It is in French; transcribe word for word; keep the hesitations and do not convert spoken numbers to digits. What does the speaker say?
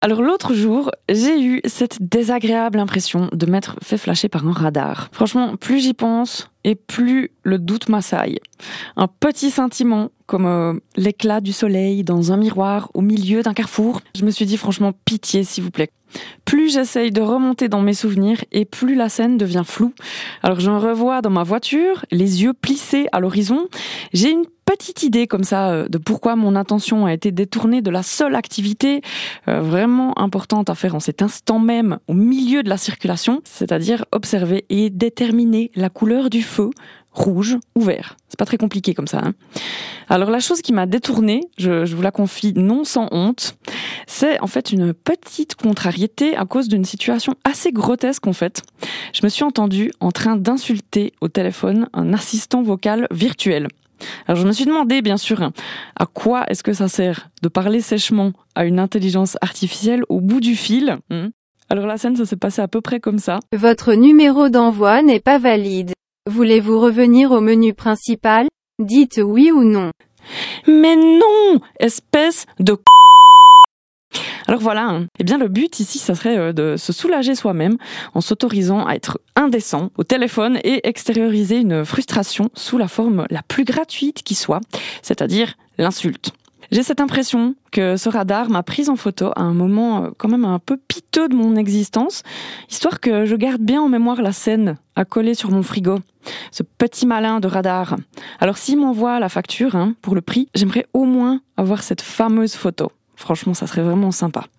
Alors l'autre jour, j'ai eu cette désagréable impression de m'être fait flasher par un radar. Franchement, plus j'y pense et plus le doute m'assaille. Un petit sentiment comme euh, l'éclat du soleil dans un miroir au milieu d'un carrefour. Je me suis dit franchement pitié s'il vous plaît. Plus j'essaye de remonter dans mes souvenirs et plus la scène devient floue. Alors je me revois dans ma voiture, les yeux plissés à l'horizon. J'ai une petite idée comme ça de pourquoi mon attention a été détournée de la seule activité euh, vraiment importante à faire en cet instant même au milieu de la circulation, c'est-à-dire observer et déterminer la couleur du feu, rouge ou vert. C'est pas très compliqué comme ça. Hein. Alors la chose qui m'a détournée, je, je vous la confie non sans honte, c'est en fait une petite contrariété à cause d'une situation assez grotesque en fait. Je me suis entendue en train d'insulter au téléphone un assistant vocal virtuel. Alors je me suis demandé bien sûr à quoi est-ce que ça sert de parler sèchement à une intelligence artificielle au bout du fil. Alors la scène ça s'est passé à peu près comme ça. Votre numéro d'envoi n'est pas valide. Voulez-vous revenir au menu principal? Dites oui ou non. Mais non, espèce de c***. Alors voilà, hein. Eh bien le but ici, ça serait de se soulager soi-même en s'autorisant à être indécent au téléphone et extérioriser une frustration sous la forme la plus gratuite qui soit, c'est-à-dire l'insulte. J'ai cette impression que ce radar m'a prise en photo à un moment quand même un peu piteux de mon existence, histoire que je garde bien en mémoire la scène à coller sur mon frigo. Ce petit malin de radar. Alors s'il m'envoie la facture hein, pour le prix, j'aimerais au moins avoir cette fameuse photo. Franchement, ça serait vraiment sympa.